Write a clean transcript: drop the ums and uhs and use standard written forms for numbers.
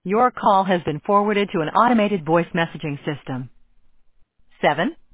Your call has been forwarded to an automated voice messaging system. 7